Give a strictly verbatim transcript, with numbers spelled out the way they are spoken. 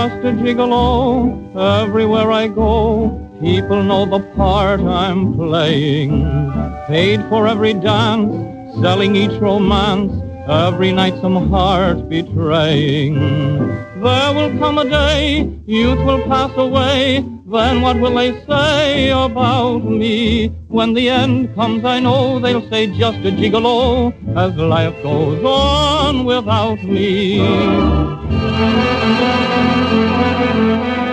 just a gigolo. Everywhere I go, people know the part I'm playing. Paid for every dance, selling each romance, every night some heart betraying. There will come a day, youth will pass away, then what will they say about me? When the end comes, I know they'll say just a gigolo, as life goes on without me.